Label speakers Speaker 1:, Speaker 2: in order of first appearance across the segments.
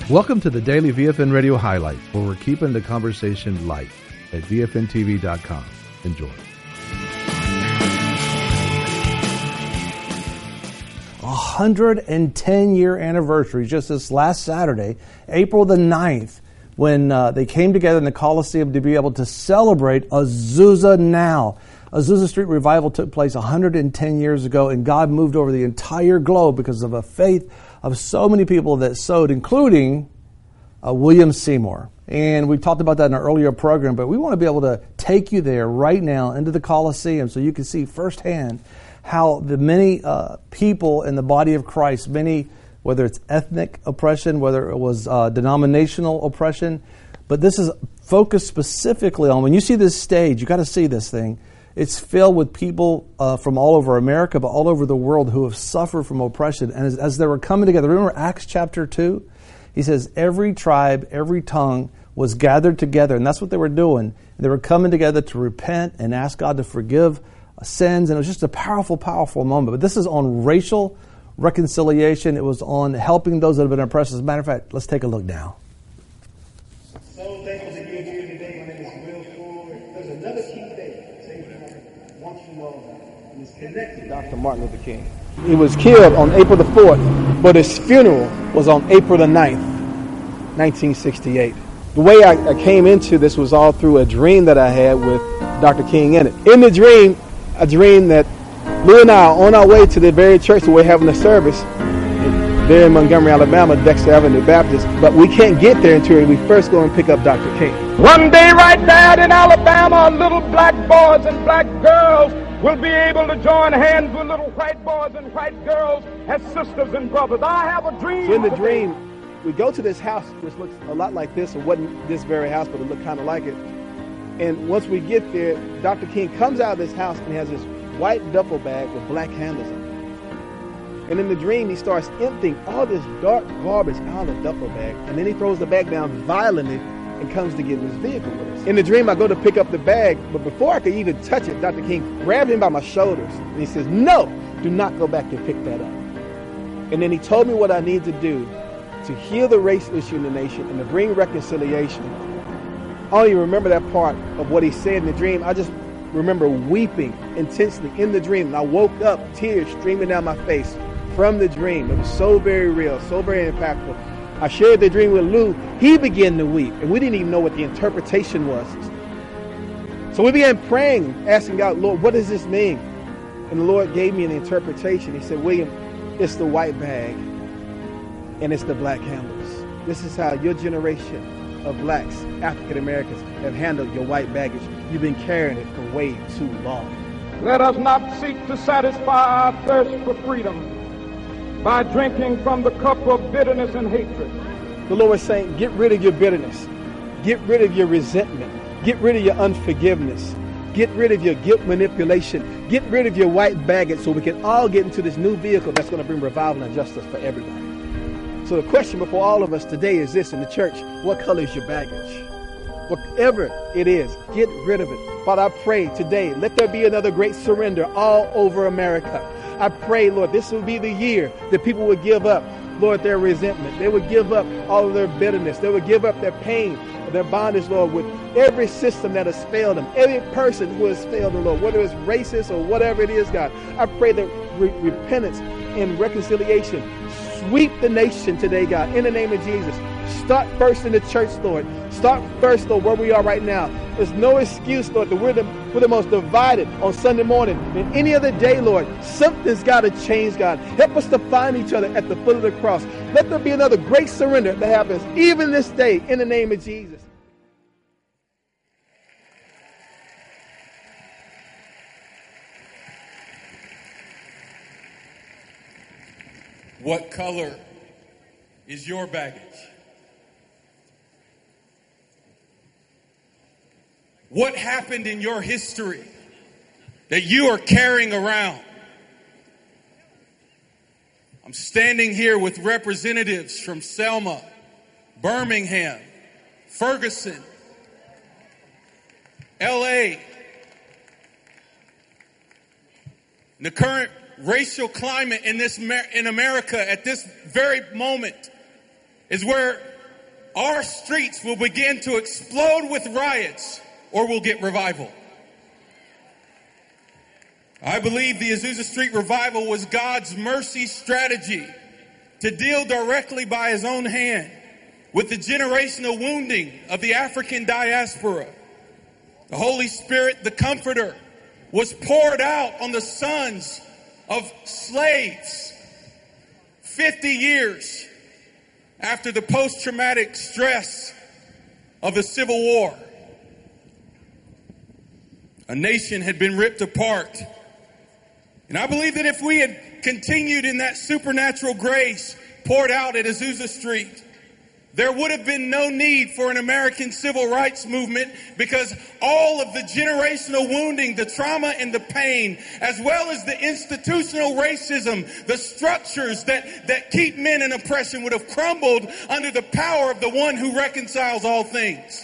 Speaker 1: Welcome to the Daily VFN Radio Highlight, where we're keeping the conversation light at VFNTV.com. Enjoy.
Speaker 2: 110-year anniversary, just this last Saturday, April the 9th, when they came together in the Coliseum to be able to celebrate Azusa Now. Azusa Street Revival took place 110 years ago, and God moved over the entire globe because of a faith of so many people that sowed, including William Seymour. And we talked about that in our earlier program, but we want to be able to take you there right now into the Coliseum so you can see firsthand how the many people in the body of Christ, many, whether it's ethnic oppression, whether it was denominational oppression, but this is focused specifically on, when you see this stage, you got to see this thing. It's filled with people from all over America, but all over the world who have suffered from oppression. And as they were coming together, remember Acts chapter 2? He says every tribe, every tongue was gathered together, and that's what they were doing. They were coming together to repent and ask God to forgive sins, and it was just a powerful, powerful moment. But this is on racial reconciliation. It was on helping those that have been oppressed. As a matter of fact, let's take a look now.
Speaker 3: So thankful to be here today. My name is Will Ford. There's another key day I want you to know about, and it's connected to Dr. Martin Luther King. He was killed on April the 4th, but his funeral was on April the 9th, 1968. The way I came into this was all through a dream that I had with Dr. King in it. In the dream, a dream that Lou and I are on our way to the very church where we're having a service there in Montgomery, Alabama, Dexter Avenue Baptist, but we can't get there until we first go and pick up Dr. King. One day right there in Alabama, little black boys and black girls will be able to join hands with little white boys and white girls as sisters and brothers. I have a dream. So in the dream, we go to this house, which looks a lot like this. It wasn't this very house, but it looked kind of like it. And once we get there, Dr. King comes out of this house and has this white duffel bag with black handles on it. And in the dream, he starts emptying all this dark garbage out of the duffel bag. And then he throws the bag down violently and comes to get in his vehicle with us. In the dream, I go to pick up the bag, but before I could even touch it, Dr. King grabbed him by my shoulders. And he says, "No, do not go back and pick that up." And then he told me what I need to do to heal the race issue in the nation and to bring reconciliation. I don't even remember that part of what he said in the dream. I just remember weeping intensely in the dream. And I woke up, tears streaming down my face from the dream. It was so very real, so very impactful. I shared the dream with Lou. He began to weep, and we didn't even know what the interpretation was. So we began praying, asking God, "Lord, what does this mean?" And the Lord gave me an interpretation. He said, "William, it's the white bag, and it's the black handles. This is how your generation of blacks, African Americans, have handled your white baggage. You've been carrying it for way too long." Let us not seek to satisfy our thirst for freedom by drinking from the cup of bitterness and hatred. The Lord is saying, get rid of your bitterness. Get rid of your resentment. Get rid of your unforgiveness. Get rid of your guilt manipulation. Get rid of your white baggage so we can all get into this new vehicle that's going to bring revival and justice for everybody. So the question before all of us today is this in the church: what color is your baggage? Whatever it is, get rid of it. Father, I pray today, let there be another great surrender all over America. I pray, Lord, this will be the year that people would give up, Lord, their resentment. They would give up all of their bitterness. They would give up their pain, their bondage, Lord, with every system that has failed them, every person who has failed them, Lord, whether it's racist or whatever it is, God. I pray that repentance and reconciliation sweep the nation today, God, in the name of Jesus. Start first in the church, Lord. Start first, Lord, where we are right now. There's no excuse, Lord, that we're the most divided on Sunday morning than any other day, Lord. Something's got to change, God. Help us to find each other at the foot of the cross. Let there be another great surrender that happens even this day in the name of Jesus.
Speaker 4: What color is your baggage? What happened in your history that you are carrying around? I'm standing here with representatives from Selma, Birmingham, Ferguson, LA. The current racial climate in America at this very moment is where our streets will begin to explode with riots or we'll get revival. I believe the Azusa Street revival was God's mercy strategy to deal directly by his own hand with the generational wounding of the African diaspora. The Holy Spirit, the Comforter, was poured out on the sons of slaves 50 years after the post-traumatic stress of the Civil War. A nation had been ripped apart. And I believe that if we had continued in that supernatural grace poured out at Azusa Street, there would have been no need for an American civil rights movement, because all of the generational wounding, the trauma and the pain, as well as the institutional racism, the structures that keep men in oppression would have crumbled under the power of the one who reconciles all things.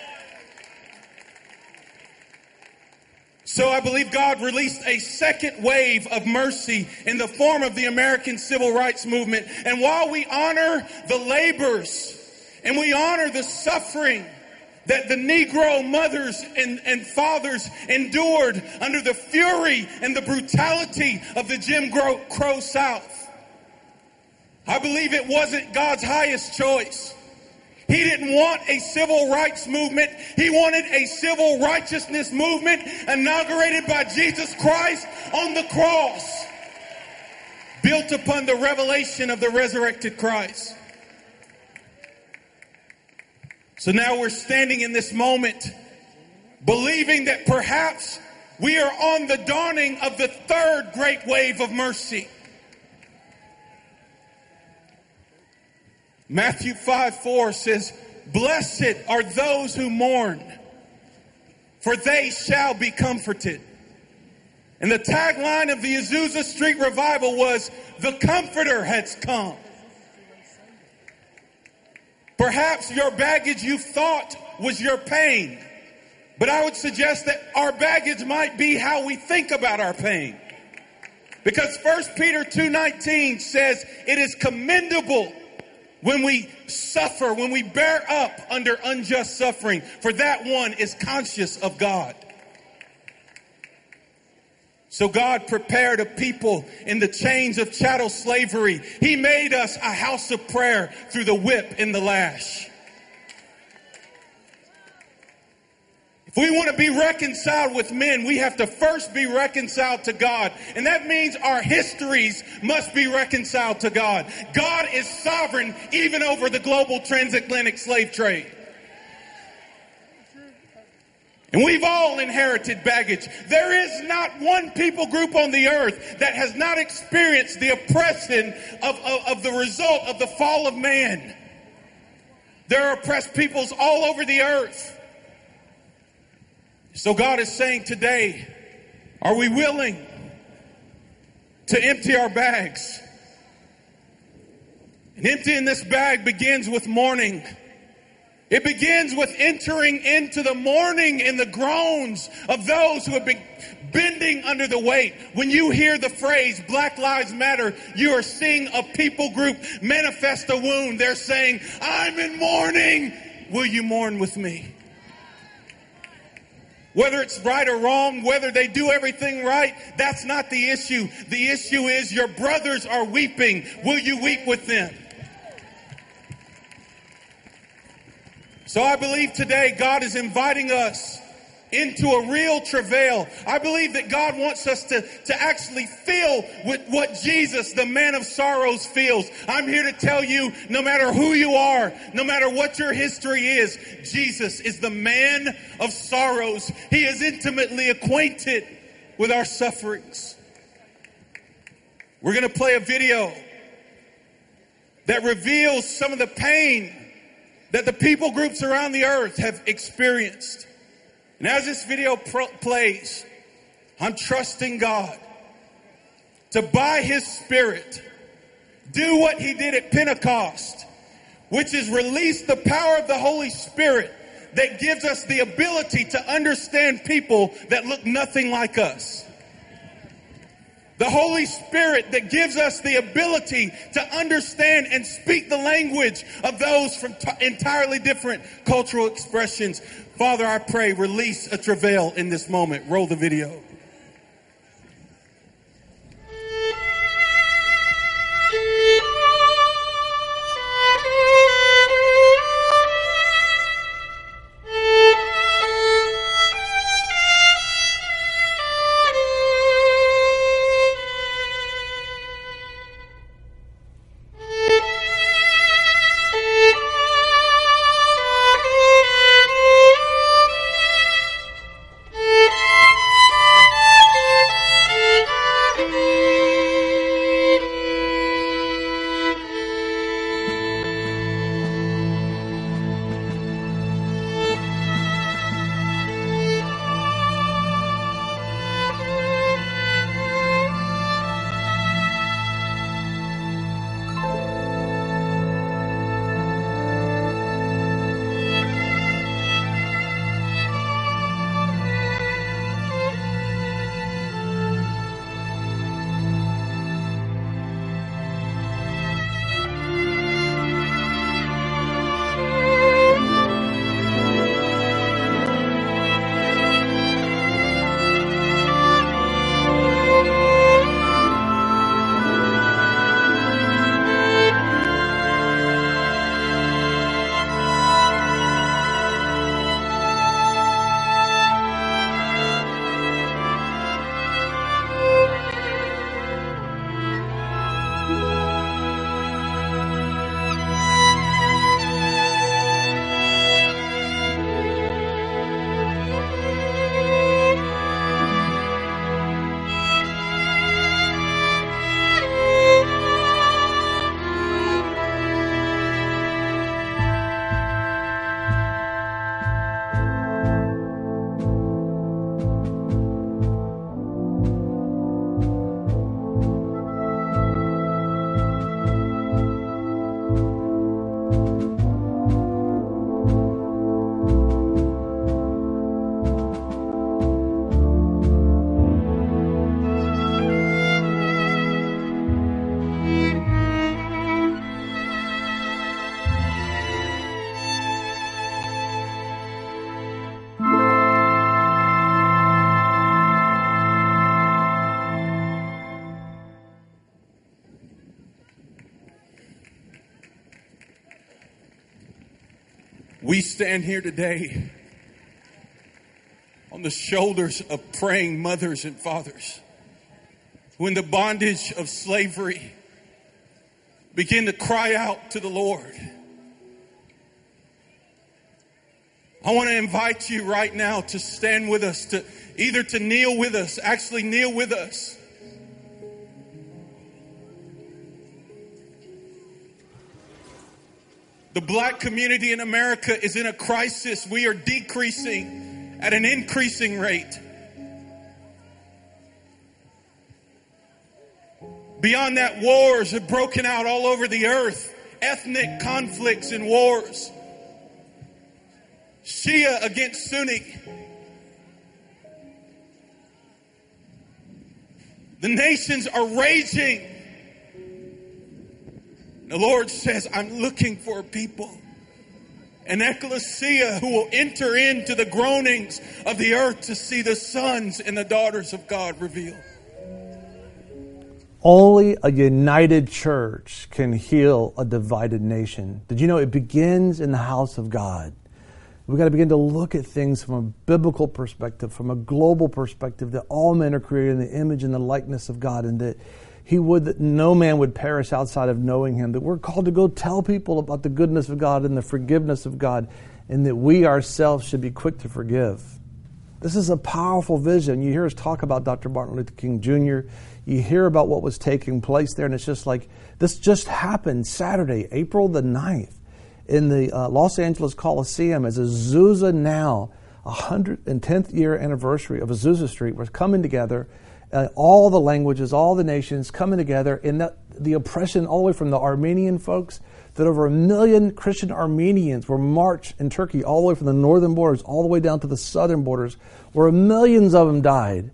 Speaker 4: So I believe God released a second wave of mercy in the form of the American Civil Rights Movement. And while we honor the labors and we honor the suffering that the Negro mothers and fathers endured under the fury and the brutality of the Jim Crow South, I believe it wasn't God's highest choice. He didn't want a civil rights movement. He wanted a civil righteousness movement inaugurated by Jesus Christ on the cross, built upon the revelation of the resurrected Christ. So now we're standing in this moment, believing that perhaps we are on the dawning of the third great wave of mercy. Matthew 5:4 says, "Blessed are those who mourn, for they shall be comforted." And the tagline of the Azusa Street revival was, "The Comforter has come." Perhaps your baggage you thought was your pain, but I would suggest that our baggage might be how we think about our pain. Because 1 Peter 2:19 says, "It is commendable when we suffer, when we bear up under unjust suffering, for that one is conscious of God." So God prepared a people in the chains of chattel slavery. He made us a house of prayer through the whip and the lash. If we want to be reconciled with men, we have to first be reconciled to God. And that means our histories must be reconciled to God. God is sovereign even over the global transatlantic slave trade. And we've all inherited baggage. There is not one people group on the earth that has not experienced the oppression of the result of the fall of man. There are oppressed peoples all over the earth. So God is saying today, are we willing to empty our bags? And emptying this bag begins with mourning. It begins with entering into the mourning and the groans of those who have been bending under the weight. When you hear the phrase Black Lives Matter, you are seeing a people group manifest a wound. They're saying, "I'm in mourning. Will you mourn with me?" Whether it's right or wrong, whether they do everything right, that's not the issue. The issue is your brothers are weeping. Will you weep with them? So I believe today God is inviting us into a real travail. I believe that God wants us to actually feel with what Jesus, the man of sorrows, feels. I'm here to tell you, no matter who you are, no matter what your history is, Jesus is the man of sorrows. He is intimately acquainted with our sufferings. We're going to play a video that reveals some of the pain that the people groups around the earth have experienced. And as this video plays, I'm trusting God to, by His Spirit, do what He did at Pentecost, which is release the power of the Holy Spirit that gives us the ability to understand people that look nothing like us. The Holy Spirit that gives us the ability to understand and speak the language of those from entirely different cultural expressions. Father, I pray, release a travail in this moment. Roll the video. We stand here today on the shoulders of praying mothers and fathers who in the bondage of slavery begin to cry out to the Lord. I want to invite you right now to stand with us, to either to kneel with us, actually kneel with us. The black community in America is in a crisis. We are decreasing at an increasing rate. Beyond that, wars have broken out all over the earth. Ethnic conflicts and wars. Shia against Sunni. The nations are raging. The Lord says, I'm looking for a people, an ecclesia who will enter into the groanings of the earth to see the sons and the daughters of God revealed.
Speaker 2: Only a united church can heal a divided nation. Did you know it begins in the house of God? We've got to begin to look at things from a biblical perspective, from a global perspective, that all men are created in the image and the likeness of God, and that He would that no man would perish outside of knowing Him, that we're called to go tell people about the goodness of God and the forgiveness of God, and that we ourselves should be quick to forgive. This is a powerful vision. You hear us talk about Dr. Martin Luther King Jr. You hear about what was taking place there, and it's just like, this just happened Saturday, April the 9th, in the Los Angeles Coliseum as Azusa Now, 110th year anniversary of Azusa Street, was coming together. All the languages, all the nations coming together in the oppression all the way from the Armenian folks, that over 1 million Christian Armenians were marched in Turkey all the way from the northern borders all the way down to the southern borders, where millions of them died.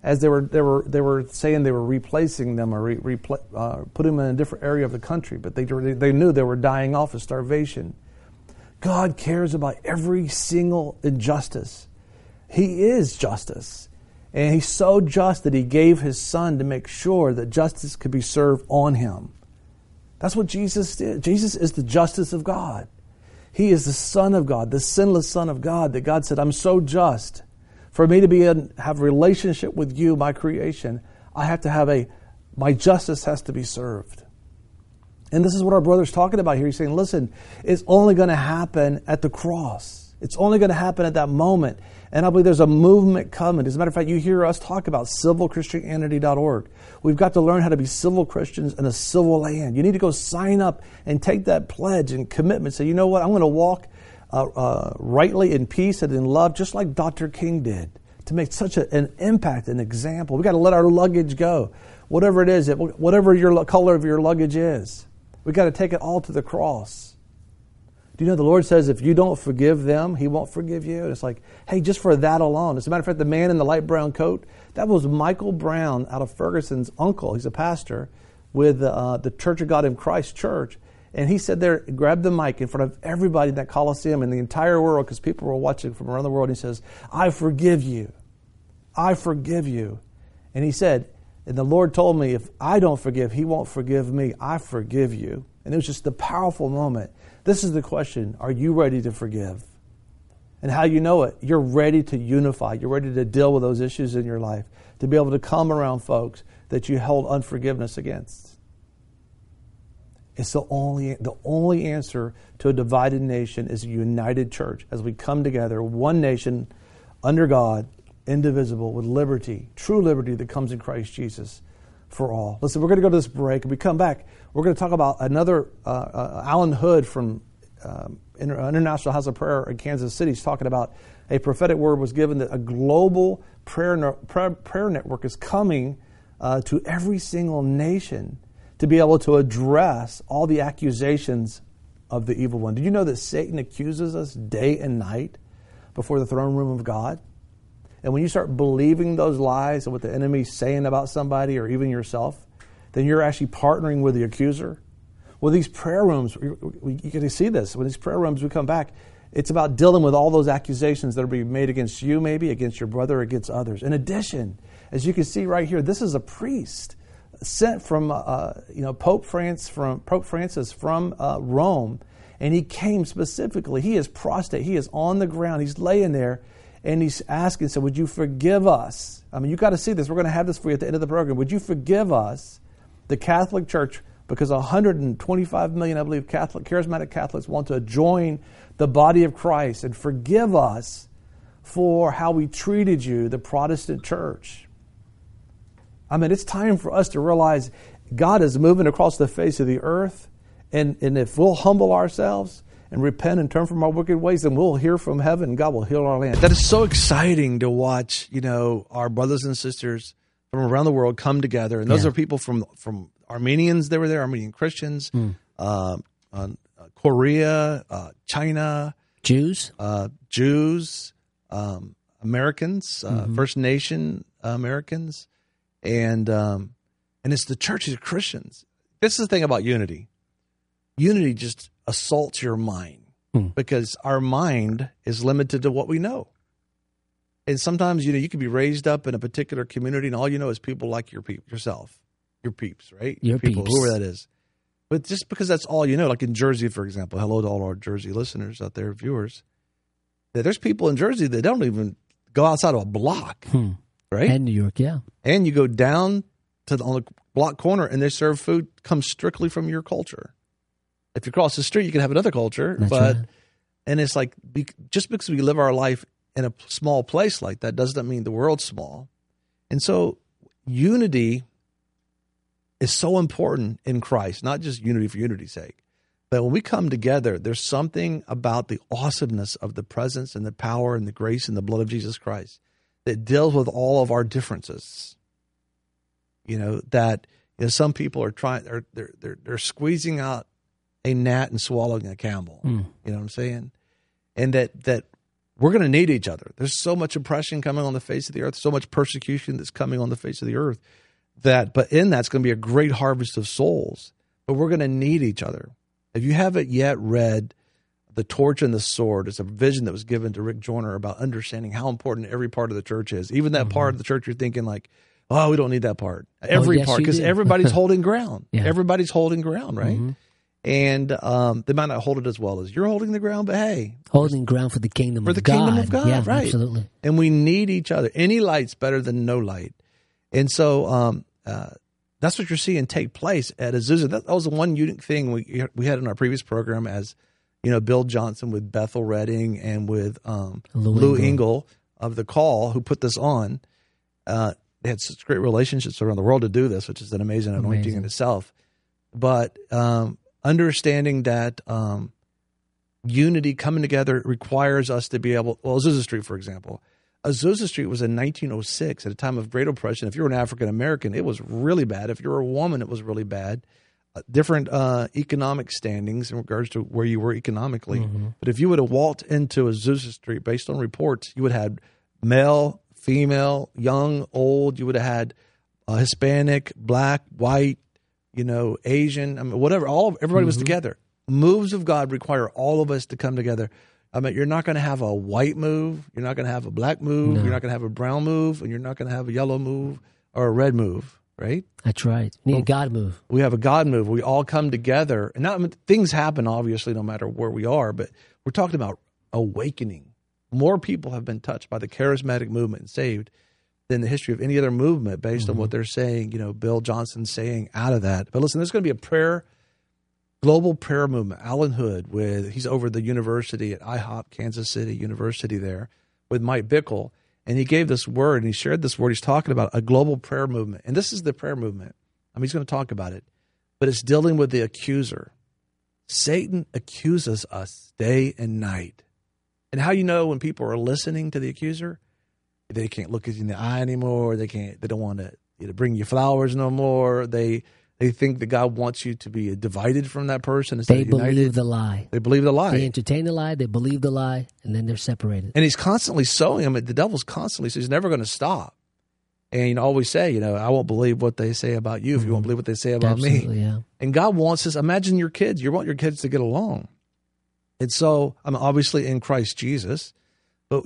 Speaker 2: as they were saying they were replacing them or putting them in a different area of the country, but they knew they were dying off of starvation. God cares about every single injustice. He is justice. And he's so just that he gave his son to make sure that justice could be served on him. That's what Jesus did. Jesus is the justice of God. He is the Son of God, the sinless Son of God, that God said, I'm so just. For me to have a relationship with you, my creation, I have to have my justice has to be served. And this is what our brother's talking about here. He's saying, listen, it's only going to happen at the cross. It's only going to happen at that moment. And I believe there's a movement coming. As a matter of fact, you hear us talk about civilchristianity.org. We've got to learn how to be civil Christians in a civil land. You need to go sign up and take that pledge and commitment. Say, you know what, I'm going to walk rightly in peace and in love, just like Dr. King did, to make such an impact, an example. We've got to let our luggage go. Whatever it is, whatever your color of your luggage is, we've got to take it all to the cross. Do you know the Lord says if you don't forgive them, He won't forgive you? And it's like, hey, just for that alone. As a matter of fact, the man in the light brown coat, that was Michael Brown out of Ferguson's uncle. He's a pastor with the Church of God in Christ Church. And he said there, grabbed the mic in front of everybody in that Coliseum in the entire world, because people were watching from around the world. And he says, I forgive you. I forgive you. And he said, and the Lord told me, if I don't forgive, He won't forgive me. I forgive you. And it was just a powerful moment. This is the question. Are you ready to forgive? And how you know it? You're ready to unify. You're ready to deal with those issues in your life. To be able to come around folks that you held unforgiveness against. It's the only answer to a divided nation is a united church. As we come together, one nation under God, indivisible, with liberty, true liberty that comes in Christ Jesus for all. Listen, we're going to go to this break. When we come back, we're going to talk about another Alan Hood from International House of Prayer in Kansas City. He's talking about a prophetic word was given that a global prayer network is coming to every single nation to be able to address all the accusations of the evil one. Did you know that Satan accuses us day and night before the throne room of God? And when you start believing those lies and what the enemy's saying about somebody or even yourself, then you're actually partnering with the accuser. Well, these prayer rooms, you can see this. When these prayer rooms, we come back, it's about dealing with all those accusations that are being made against you, maybe against your brother, against others. In addition, as you can see right here, this is a priest sent from Pope Francis from Rome, and he came specifically. He is prostrate. He is on the ground. He's laying there. And he's asking, so would you forgive us? I mean, you've got to see this. We're going to have this for you at the end of the program. Would you forgive us, the Catholic Church, because 125 million, I believe, charismatic Catholics want to join the body of Christ, and forgive us for how we treated you, the Protestant Church. I mean, it's time for us to realize God is moving across the face of the earth, and if we'll humble ourselves and repent and turn from our wicked ways, then we'll hear from heaven and God will heal our land. That is so exciting to watch, our brothers and sisters from around the world come together. And those are people from Armenians that were there, Armenian Christians, Korea, China. Jews, Americans, First Nation Americans. And it's the Church of Christians. This is the thing about unity. Unity just assaults your mind because our mind is limited to what we know. And sometimes, you can be raised up in a particular community and all you know is people like yourself, your peeps, right?
Speaker 5: Your
Speaker 2: people,
Speaker 5: peeps.
Speaker 2: whoever that is. But just because that's all you know, like in Jersey, for example, hello to all our Jersey listeners out there, viewers, there's people in Jersey that don't even go outside of a block, right?
Speaker 5: And New York, yeah. And
Speaker 2: you go down on the block corner and they serve food comes strictly from your culture. If you cross the street, you can have another culture.
Speaker 5: That's right.
Speaker 2: And it's like, just because we live our life in a small place like that doesn't mean the world's small. And so unity is so important in Christ, not just unity for unity's sake. But when we come together, there's something about the awesomeness of the presence and the power and the grace and the blood of Jesus Christ that deals with all of our differences. Some people are they're squeezing out a gnat and swallowing a camel. You know what I'm saying? And that
Speaker 1: we're going to need each other. There's so much oppression coming on the face of the earth, so much persecution that's coming on the face of the earth, but in that's going to be a great harvest of souls. But we're going to need each other. If you haven't yet read The Torch and the Sword, it's a vision that was given to Rick Joyner about understanding how important every part of the church is. Even that part of the church you're thinking like, oh, we don't need that part. Every part, because everybody's holding ground. Yeah. Everybody's holding ground, right? Mm-hmm. And they might not hold it as well as you're holding the ground, but hey.
Speaker 5: Holding ground for the kingdom of God.
Speaker 1: For the kingdom of God,
Speaker 5: yeah,
Speaker 1: right.
Speaker 5: Absolutely.
Speaker 1: And we need each other. Any light's better than no light. And so that's what you're seeing take place at Azusa. That was the one unique thing we had in our previous program as, Bill Johnson with Bethel Redding and with Lou Engle of The Call, who put this on. They had such great relationships around the world to do this, which is an amazing anointing in itself. But understanding that unity coming together requires us to be able – well, Azusa Street, for example. Azusa Street was in 1906 at a time of great oppression. If you were an African-American, it was really bad. If you were a woman, it was really bad. Different economic standings in regards to where you were economically. Mm-hmm. But if you would have walked into Azusa Street, based on reports, you would have had male, female, young, old. You would have had Hispanic, black, white, Asian. I mean, whatever. Everybody was together. Moves of God require all of us to come together. I mean, you're not going to have a white move. You're not going to have a black move. No. You're not going to have a brown move, and you're not going to have a yellow move or a red move. Right?
Speaker 5: That's right. We need a God move.
Speaker 1: We have a God move. We all come together. And things happen, obviously, no matter where we are, but we're talking about awakening. More people have been touched by the charismatic movement and saved than the history of any other movement based on what they're saying, Bill Johnson saying out of that. But listen, there's going to be a global prayer movement. Alan Hood, he's over the university at IHOP, Kansas City University there, with Mike Bickle. And he gave this word, and he shared this word. He's talking about a global prayer movement. And this is the prayer movement. He's going to talk about it. But it's dealing with the accuser. Satan accuses us day and night. And how when people are listening to the accuser? They can't look you in the eye anymore. They don't want to bring you flowers no more. They think that God wants you to be divided from that person instead of united. They believe the lie. They believe the lie.
Speaker 5: They entertain the lie. They believe the lie, and then they're separated.
Speaker 1: And he's constantly sowing them. The devil's constantly, so he's never going to stop. And always say, I won't believe what they say about you if you won't believe what they say about me.
Speaker 5: Yeah.
Speaker 1: And God wants us. Imagine your kids. You want your kids to get along. And so, obviously in Christ Jesus, but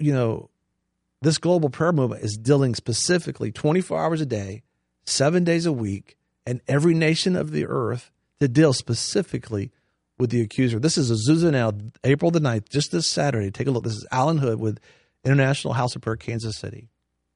Speaker 1: this global prayer movement is dealing specifically 24 hours a day, 7 days a week, and every nation of the earth to deal specifically with the accuser. This is Azusa Now, April the 9th, just this Saturday. Take a look. This is Alan Hood with International House of Prayer, Kansas City.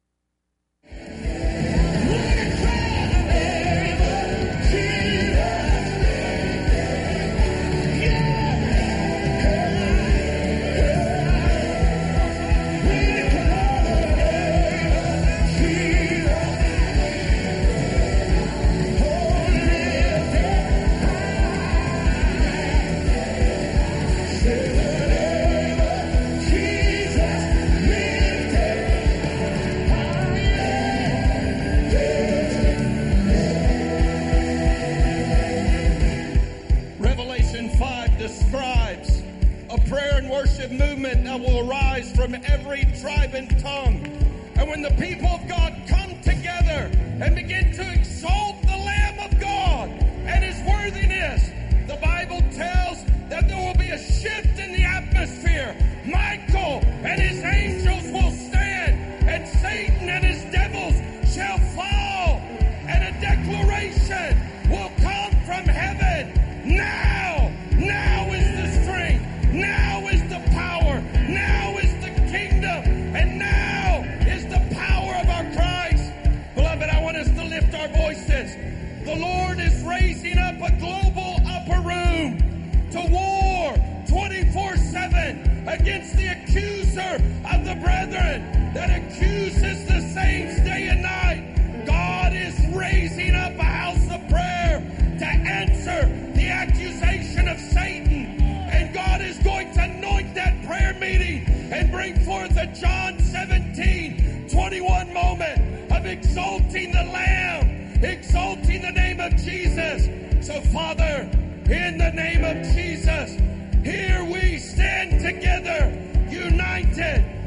Speaker 4: Movement that will arise from every tribe and tongue. And when the people of God come together and begin to exalt the Lamb of God and His worthiness, the Bible tells that there will be a shift in the atmosphere. Michael and his angels will stand, and Satan and his devils shall fall, and a declaration will come from heaven. Now is the strength. Now is the power. Now is the kingdom. And now is the power of our Christ. Beloved, I want us to lift our voices. The Lord is raising up a global upper room to war 24/7 against the accuser of the brethren that accuses the saints day and night. God is raising up a house of prayer to answer the accusation of Satan. And God is going to anoint that prayer meeting and bring forth a John 17:21 moment of exalting the Lamb, exalting the name of Jesus. So, Father, in the name of Jesus, here we stand together, united,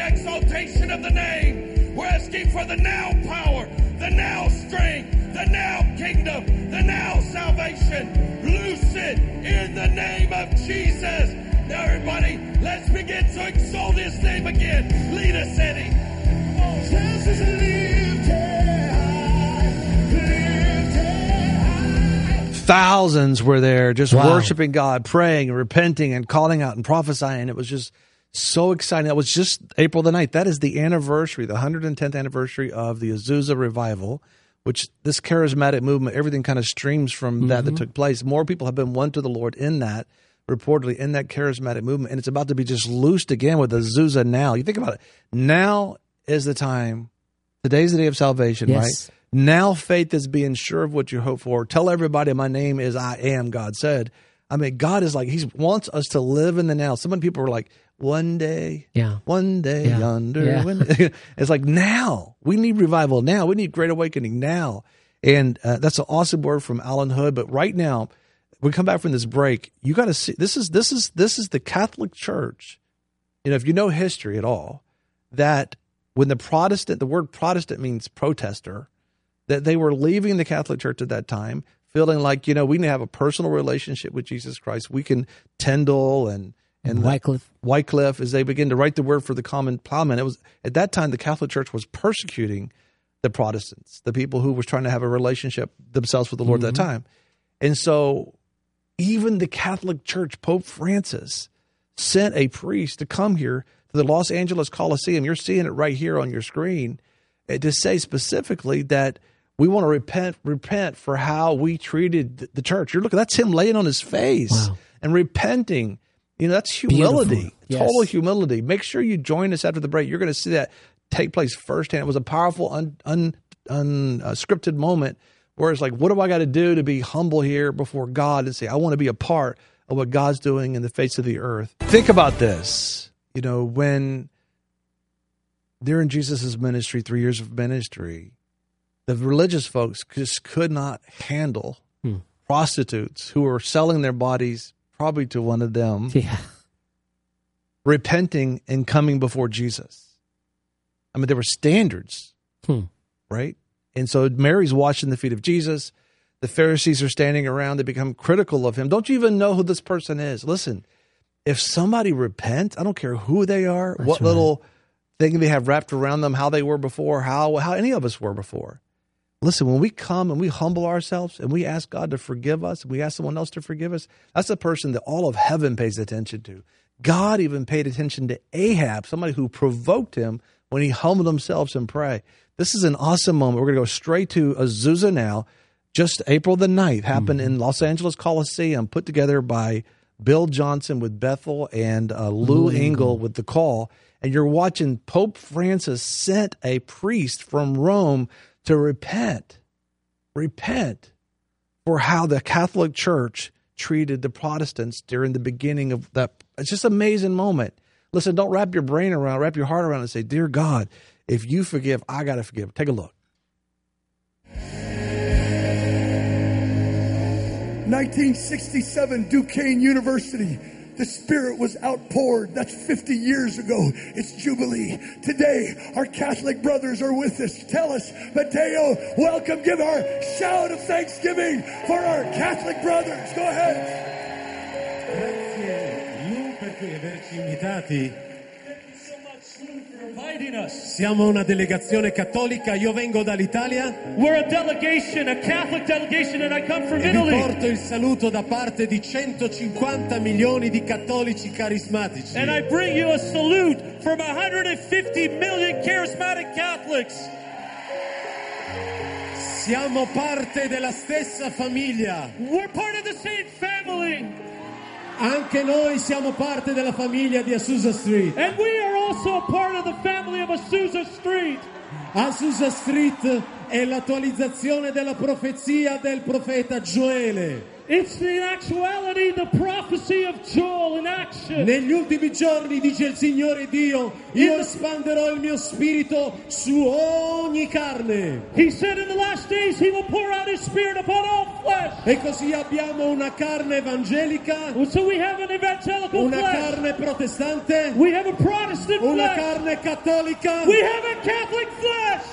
Speaker 4: the exaltation of the name. We're asking for the now power, the now strength, the now kingdom, the now salvation. Loose it in the name of Jesus. Now everybody, let's begin to exalt his name again. Lead us, Eddie. Come on. Jesus is lifted high.
Speaker 1: Thousands were there just
Speaker 5: Wow.
Speaker 1: worshiping God, praying and repenting and calling out and prophesying. It was just so exciting. That was just April the 9th. That is the anniversary, the 110th anniversary of the Azusa Revival, which this charismatic movement, everything kind of streams from that took place. More people have been won to the Lord in that, reportedly, in that charismatic movement. And it's about to be just loosed again with Azusa now. You think about it. Now is the time. Today's the day of salvation,
Speaker 5: Yes.
Speaker 1: right? Now faith is being sure of what you hope for. Tell everybody my name is I am, God said. I mean, God is like, he wants us to live in the now. So many people are like, one day yonder.
Speaker 5: Yeah.
Speaker 1: It's like now. We need revival now. We need great awakening now. And that's an awesome word from Alan Hood. But right now, we come back from this break. You got to see, this is the Catholic Church. You know, if you know history at all, that when the word Protestant means protester, that they were leaving the Catholic Church at that time, feeling like, you know, we need to have a personal relationship with Jesus Christ. We can Tyndale and Wycliffe, as they begin to write the word for the common plowman. It was at that time the Catholic Church was persecuting the Protestants, the people who were trying to have a relationship themselves with the Lord at that time. And so even the Catholic Church, Pope Francis, sent a priest to come here to the Los Angeles Coliseum. You're seeing it right here on your screen, to say specifically that we want to repent for how we treated the church. You're looking, that's him laying on his face and repenting. You know, that's humility,
Speaker 5: Yes.
Speaker 1: total humility. Make sure you join us after the break. You're going to see that take place firsthand. It was a powerful, unscripted moment where it's like, what do I got to do to be humble here before God and say, I want to be a part of what God's doing in the face of the earth. Think about this. You know, when during Jesus' ministry, 3 years of ministry, the religious folks just could not handle prostitutes who were selling their bodies probably to one of them, repenting and coming before Jesus. I mean, there were standards, right? And so Mary's washing the feet of Jesus. The Pharisees are standing around. They become critical of him. Don't you even know who this person is? Listen, if somebody repents, I don't care who they are, what little thing they have wrapped around them, how they were before, how any of us were before. Listen, when we come and we humble ourselves and we ask God to forgive us, and we ask someone else to forgive us, that's the person that all of heaven pays attention to. God even paid attention to Ahab, somebody who provoked him when he humbled himself and prayed. This is an awesome moment. We're going to go straight to Azusa now. Just April the 9th, happened in Los Angeles Coliseum, put together by Bill Johnson with Bethel and Lou Engle with The Call. And you're watching Pope Francis sent a priest from Rome to repent for how the Catholic Church treated the Protestants during the beginning of that. It's just an amazing moment. Listen, don't wrap your heart around and say, dear God, if you forgive, I got to forgive. Take a look.
Speaker 6: 1967, Duquesne University. The Spirit was outpoured. That's 50 years ago. It's Jubilee. Today, our Catholic brothers are with us. Tell us, Matteo, welcome. Give our shout of thanksgiving for our Catholic brothers. Go ahead.
Speaker 7: Grazie Lou per averci invitati.
Speaker 6: Thank you so much, Lou, for inviting us.
Speaker 7: Siamo una delegazione cattolica, io vengo dall'Italia.
Speaker 6: We're a delegation, a Catholic delegation, and I come from
Speaker 7: E vi
Speaker 6: Italy.
Speaker 7: porto il saluto da parte di 150 milioni di cattolici carismatici.
Speaker 6: And I bring you a salute from 150 million charismatic Catholics.
Speaker 7: Siamo parte della stessa famiglia.
Speaker 6: We're part of the same family.
Speaker 7: Anche noi siamo parte della famiglia di Azusa Street.
Speaker 6: And we are also a part of the family of Azusa Street.
Speaker 7: Azusa Street è l'attualizzazione della profezia del profeta Gioele.
Speaker 8: It's in actuality the prophecy of Joel in action.
Speaker 7: Negli ultimi giorni, dice il Signore Dio, io espanderò il mio spirito su ogni carne.
Speaker 8: He said in the last days he will pour out his spirit upon all flesh.
Speaker 7: E così abbiamo una carne evangelica,
Speaker 8: So we have an evangelical
Speaker 7: una
Speaker 8: flesh.
Speaker 7: carne protestante,
Speaker 8: We have a Protestant
Speaker 7: una
Speaker 8: flesh.
Speaker 7: carne cattolica.
Speaker 8: We have a Catholic flesh.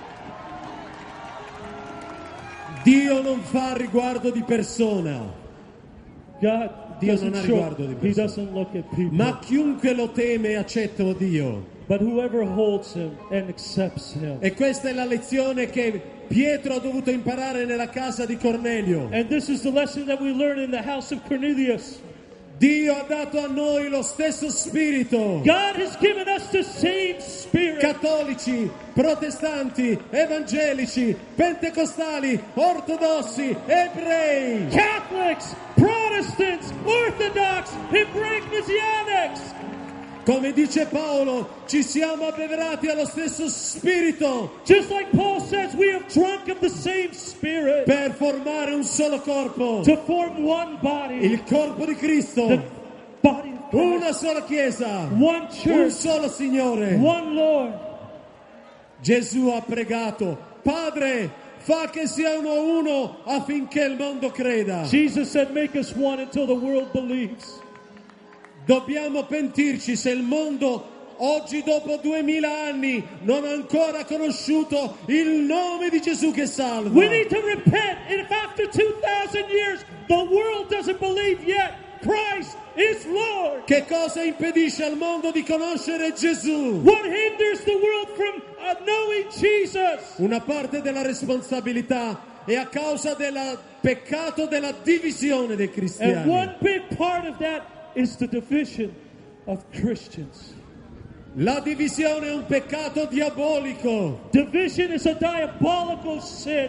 Speaker 7: Dio non fa riguardo di persona,
Speaker 8: God
Speaker 7: Dio non ha
Speaker 8: doesn't
Speaker 7: riguardo di
Speaker 8: show, he
Speaker 7: persona.
Speaker 8: doesn't look at people.
Speaker 7: Ma chiunque lo teme accetta Dio.
Speaker 8: But whoever holds him and accepts him.
Speaker 7: E questa è la lezione che Pietro ha dovuto imparare nella casa di Cornelio.
Speaker 8: And this is the lesson that we learn in the house of Cornelius.
Speaker 7: Dio ha dato a noi lo stesso spirito.
Speaker 8: God has given us the same spirit.
Speaker 7: Cattolici, protestanti, evangelici, pentecostali, ortodossi, ebrei.
Speaker 8: Catholics, Protestants, Orthodox, Hebraic Messianics.
Speaker 7: Come dice Paolo, ci siamo abbeverati allo stesso spirito
Speaker 8: Just like Paul says, we have drunk of the same spirit
Speaker 7: per formare un solo corpo,
Speaker 8: to form one body.
Speaker 7: il corpo di Cristo,
Speaker 8: The body of Christ.
Speaker 7: una sola chiesa,
Speaker 8: One
Speaker 7: un
Speaker 8: church.
Speaker 7: solo Signore.
Speaker 8: One Lord.
Speaker 7: Gesù ha pregato, Padre, fa che siano uno affinché il mondo creda.
Speaker 8: Jesus said, make us one until the world believes.
Speaker 7: Dobbiamo pentirci se il mondo oggi, dopo 2000 anni, non ha ancora conosciuto il nome di Gesù che salva.
Speaker 8: We need to repent. And if after 2,000 years the world doesn't believe yet, Christ is Lord.
Speaker 7: Che cosa impedisce al mondo di conoscere Gesù?
Speaker 8: What hinders the world from knowing Jesus?
Speaker 7: Una parte della responsabilità è a causa del peccato della divisione dei
Speaker 8: And
Speaker 7: cristiani.
Speaker 8: one big part of that is the division of Christians.
Speaker 7: La divisione è un peccato diabolico.
Speaker 8: Division is a diabolical sin.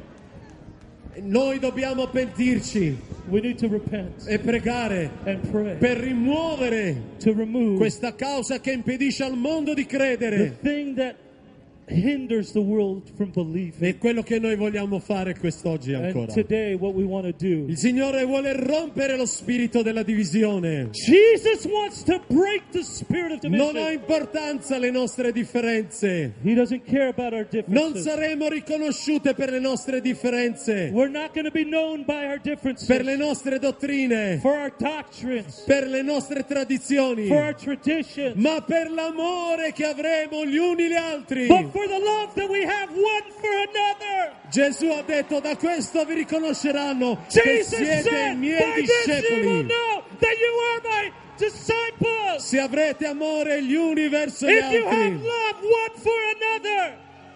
Speaker 7: Noi dobbiamo pentirci
Speaker 8: We need to repent
Speaker 7: e pregare
Speaker 8: and pray
Speaker 7: per rimuovere
Speaker 8: to remove
Speaker 7: questa causa che impedisce al mondo di
Speaker 8: the
Speaker 7: credere.
Speaker 8: thing that hinders the world from believing.
Speaker 7: È quello che noi vogliamo fare quest'oggi ancora.
Speaker 8: And today what we want to do,
Speaker 7: Il Signore vuole rompere lo spirito della divisione.
Speaker 8: Jesus wants to break the spirit of
Speaker 7: Non ha
Speaker 8: division.
Speaker 7: importanza le nostre differenze.
Speaker 8: He doesn't care about our
Speaker 7: Non
Speaker 8: differences.
Speaker 7: saremo riconosciute per le nostre differenze,
Speaker 8: We're not going to be known by our differences,
Speaker 7: per le nostre dottrine,
Speaker 8: for our doctrines,
Speaker 7: per le nostre tradizioni,
Speaker 8: for our traditions,
Speaker 7: ma per l'amore che avremo gli uni gli altri.
Speaker 8: but for the love that we have one for another.
Speaker 7: Gesù ha detto, da questo vi riconosceranno che
Speaker 8: Jesus
Speaker 7: siete i
Speaker 8: said,
Speaker 7: miei
Speaker 8: by this you will
Speaker 7: discepoli.
Speaker 8: know that you are my disciples.
Speaker 7: Se avrete amore gli uni verso gli
Speaker 8: If you have
Speaker 7: altri.
Speaker 8: love one for another.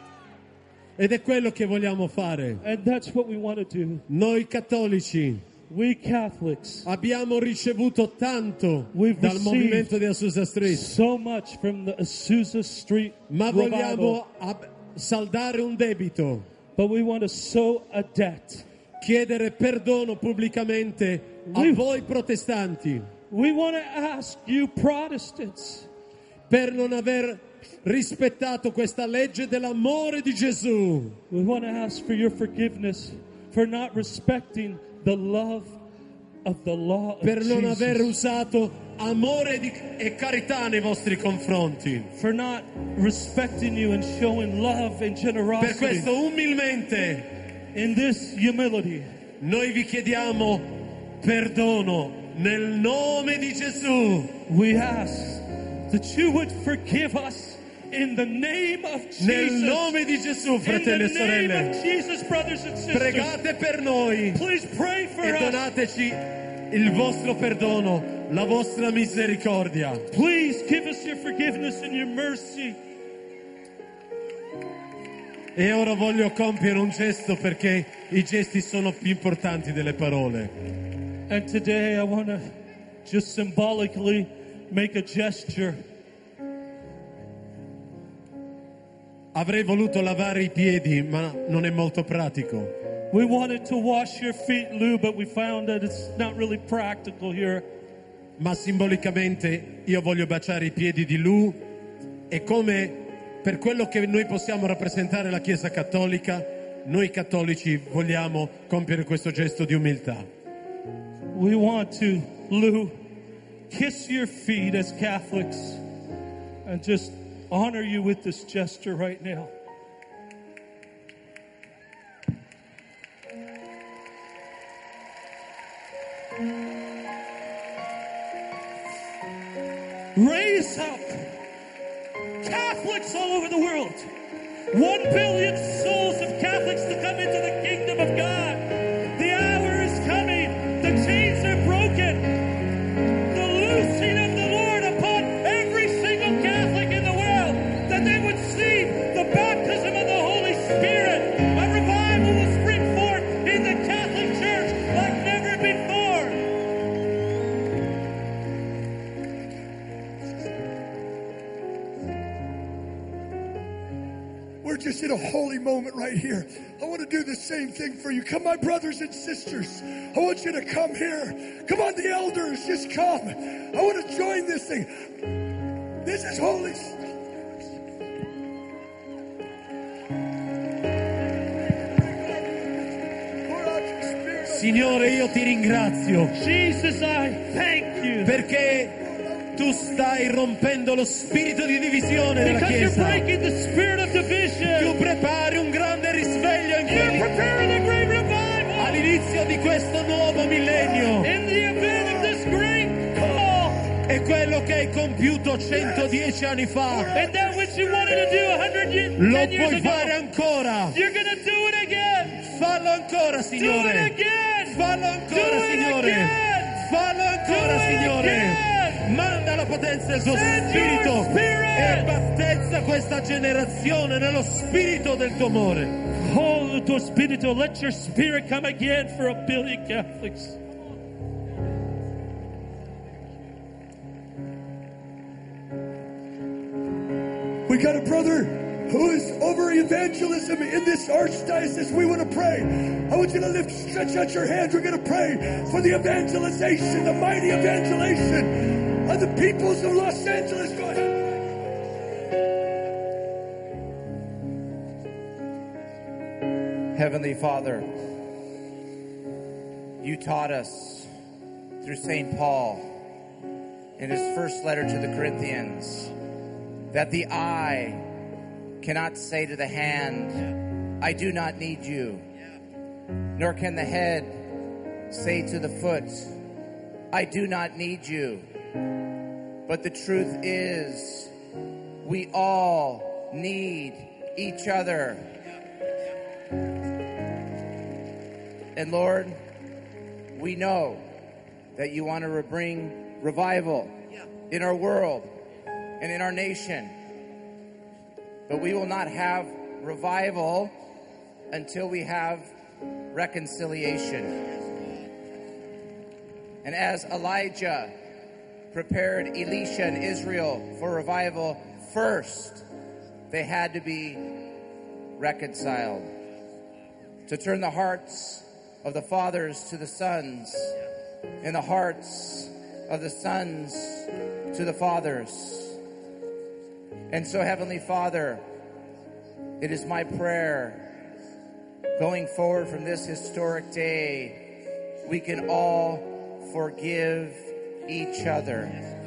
Speaker 7: Ed è quello che vogliamo fare.
Speaker 8: And that's what we want to do.
Speaker 7: Noi cattolici
Speaker 8: We Catholics,
Speaker 7: abbiamo ricevuto tanto
Speaker 8: We've
Speaker 7: dal
Speaker 8: received
Speaker 7: movimento di Azusa Street,
Speaker 8: so much from the Azusa Street
Speaker 7: ma
Speaker 8: revival,
Speaker 7: vogliamo saldare un debito,
Speaker 8: but we want to sow a debt.
Speaker 7: chiedere perdono pubblicamente a voi protestanti
Speaker 8: We want to ask you Protestants
Speaker 7: per non aver rispettato questa legge dell'amore di Gesù.
Speaker 8: We want to ask for your forgiveness for not respecting the love of the law of
Speaker 7: Per non aver
Speaker 8: Jesus.
Speaker 7: usato amore e carità nei vostri confronti.
Speaker 8: For not respecting you and showing love and
Speaker 7: Per
Speaker 8: generosity.
Speaker 7: questo umilmente
Speaker 8: In this humility,
Speaker 7: noi vi chiediamo perdono nel nome di Gesù.
Speaker 8: we ask that you would forgive us in the name of Jesus.
Speaker 7: Nel nome di Gesù,
Speaker 8: In
Speaker 7: fratelli e
Speaker 8: the name
Speaker 7: sorelle.
Speaker 8: of Jesus, brothers and sisters.
Speaker 7: Pregate per noi
Speaker 8: Please pray for
Speaker 7: e
Speaker 8: us.
Speaker 7: donateci il vostro perdono, la vostra misericordia.
Speaker 8: Please give us your forgiveness and your mercy.
Speaker 7: E ora voglio compiere un gesto perché i gesti sono più importanti delle parole.
Speaker 8: And today I want to just symbolically make a gesture.
Speaker 7: Avrei voluto lavare i piedi, ma non è molto pratico.
Speaker 8: We wanted to wash your feet, Lou, but we found that it's not really practical here.
Speaker 7: Ma simbolicamente io voglio baciare i piedi di Lu e come per quello che noi possiamo rappresentare la Chiesa Cattolica, noi cattolici vogliamo compiere questo gesto di umiltà.
Speaker 8: we want to, Lou, kiss your feet as Catholics and just honor you with this gesture right now. Raise up Catholics all over the world. 1 billion souls of Catholics to come into the kingdom of God. The hour is coming. The chains are broken. The loosing of the Lord upon every single Catholic in the world, that they would see the baptism of the Holy Spirit. A revival will spring forth in the Catholic Church like never before.
Speaker 6: We're just in a holy moment right here. I want to do the same thing for you. Come, my brothers and sisters. I want you to come here. Come on, the elders, just come. I want to join this thing. This is holy.
Speaker 7: Signore, io ti ringrazio.
Speaker 8: Jesus, I thank you.
Speaker 7: Perché tu stai rompendo lo spirito di divisione della
Speaker 8: Because you're
Speaker 7: Chiesa.
Speaker 8: breaking the spirit of division.
Speaker 7: Tu prepari un grande risveglio in
Speaker 8: You're preparing a great revival.
Speaker 7: all'inizio di questo nuovo millennio.
Speaker 8: In the event of this great call.
Speaker 7: È quello che hai compiuto 110 anni fa.
Speaker 8: And that which you wanted to do 100 years
Speaker 7: Puoi
Speaker 8: ago.
Speaker 7: fare ancora.
Speaker 8: You're going to do it again.
Speaker 7: Fallo ancora,
Speaker 8: Do
Speaker 7: Signore.
Speaker 8: it again.
Speaker 7: Fallo ancora,
Speaker 8: Do it
Speaker 7: Signore.
Speaker 8: again.
Speaker 7: Fallo ancora,
Speaker 8: Do it
Speaker 7: Signore.
Speaker 8: again.
Speaker 7: Manda la potenza del tuo
Speaker 8: Send
Speaker 7: spirito
Speaker 8: your spirit.
Speaker 7: e battezza questa generazione nello spirito del tuo amore.
Speaker 8: Oh, tuo spirito, let your spirit come again for 1 billion Catholics.
Speaker 6: We got a brother who is over evangelism in this archdiocese. We want to pray. I want you to stretch out your hands. We're going to pray for the evangelization, the mighty evangelization of the peoples of Los Angeles. Go ahead.
Speaker 9: Heavenly Father, you taught us through St. Paul in his first letter to the Corinthians that the eye cannot say to the hand, I do not need you, nor can the head say to the foot, I do not need you. But the truth is, we all need each other. And Lord, we know that you want to bring revival in our world and in our nation. But we will not have revival until we have reconciliation. And as Elijah prepared Elisha and Israel for revival, first they had to be reconciled. To turn the hearts of the fathers to the sons, and the hearts of the sons to the fathers. And so, Heavenly Father, it is my prayer, going forward from this historic day, we can all forgive each other.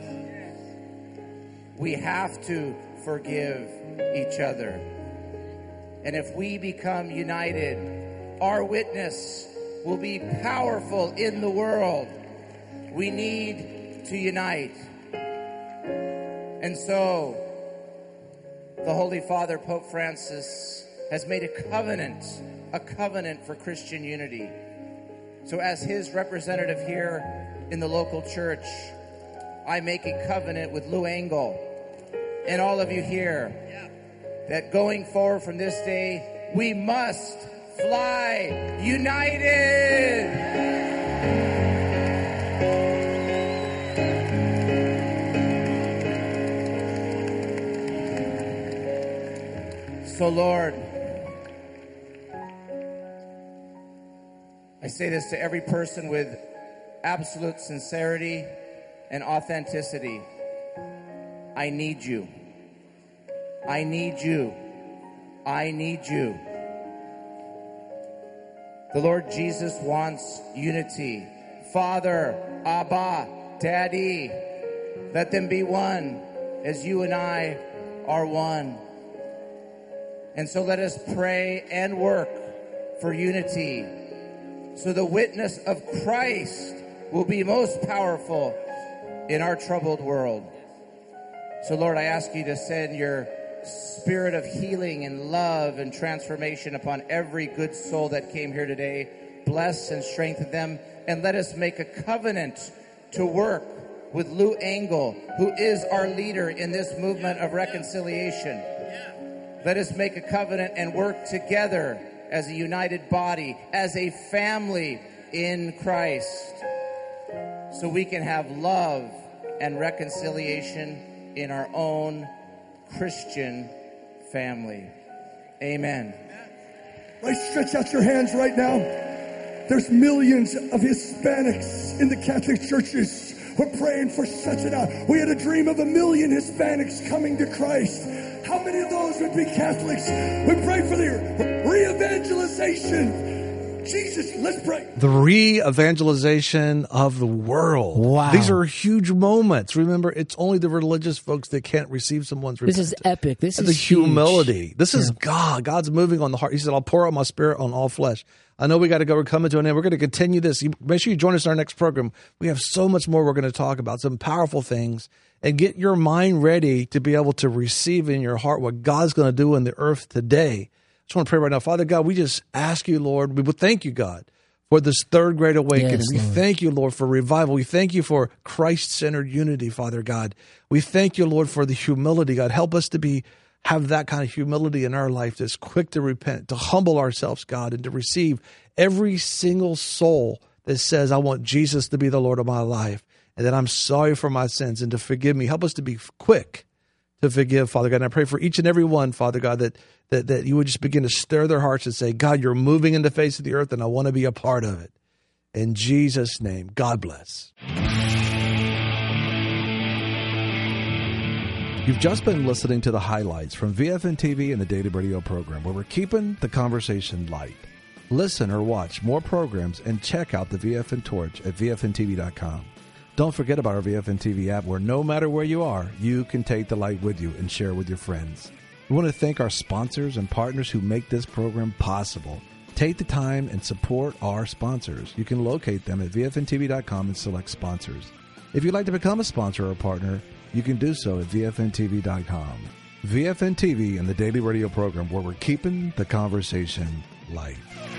Speaker 9: We have to forgive each other. And if we become united, our witness will be powerful in the world. We need to unite. And so, the Holy Father, Pope Francis, has made a covenant for Christian unity. So as his representative here in the local church, I make a covenant with Lou Engle and all of you here that going forward from this day, we must fly united. So, Lord, I say this to every person with absolute sincerity and authenticity. I need you. I need you. I need you. The Lord Jesus wants unity, Father, Abba, Daddy. Let them be one as you and I are one. And so let us pray and work for unity, so the witness of Christ will be most powerful in our troubled world. So Lord, I ask you to send your spirit of healing and love and transformation upon every good soul that came here today. Bless and strengthen them, and let us make a covenant to work with Lou Engle, who is our leader in this movement of reconciliation. Let us make a covenant and work together as a united body, as a family in Christ, so we can have love and reconciliation in our own Christian family. Amen.
Speaker 6: Right, stretch out your hands right now. There's millions of Hispanics in the Catholic churches. We're praying for such an hour. We had a dream of 1 million Hispanics coming to Christ. How many of those would be Catholics? We pray for the re-evangelization. Jesus, let's pray.
Speaker 1: The re-evangelization of the world.
Speaker 5: Wow.
Speaker 1: These are huge moments. Remember, it's only the religious folks that can't receive someone's repentance.
Speaker 5: This is epic. This
Speaker 1: and
Speaker 5: is
Speaker 1: the humility.
Speaker 5: huge.
Speaker 1: This is God. God's moving on the heart. He said, I'll pour out my spirit on all flesh. I know we got to go. We're coming to an end. We're going to continue this. Make sure you join us in our next program. We have so much more we're going to talk about, some powerful things. And get your mind ready to be able to receive in your heart what God's going to do in the earth today. I just want to pray right now. Father God, we just ask you, Lord, we would thank you, God, for this third great awakening.
Speaker 5: Yes,
Speaker 1: we thank you, Lord, for revival. We thank you for Christ-centered unity, Father God. We thank you, Lord, for the humility, God. Help us to have that kind of humility in our life that's quick to repent, to humble ourselves, God, and to receive every single soul that says, I want Jesus to be the Lord of my life, and that I'm sorry for my sins, and to forgive me. Help us to be quick to forgive, Father God. And I pray for each and every one, Father God, that you would just begin to stir their hearts and say, God, you're moving in the face of the earth, and I want to be a part of it. In Jesus' name, God bless. You've just been listening to the highlights from VFN TV and the Daily Radio program, where we're keeping the conversation light. Listen or watch more programs and check out the VFN Torch at VFNTV.com. Don't forget about our VFN TV app, where no matter where you are, you can take the light with you and share with your friends. We want to thank our sponsors and partners who make this program possible. Take the time and support our sponsors. You can locate them at VFNTV.com and select sponsors. If you'd like to become a sponsor or a partner, you can do so at VFNTV.com. VFN TV and the Daily Radio program, where we're keeping the conversation light.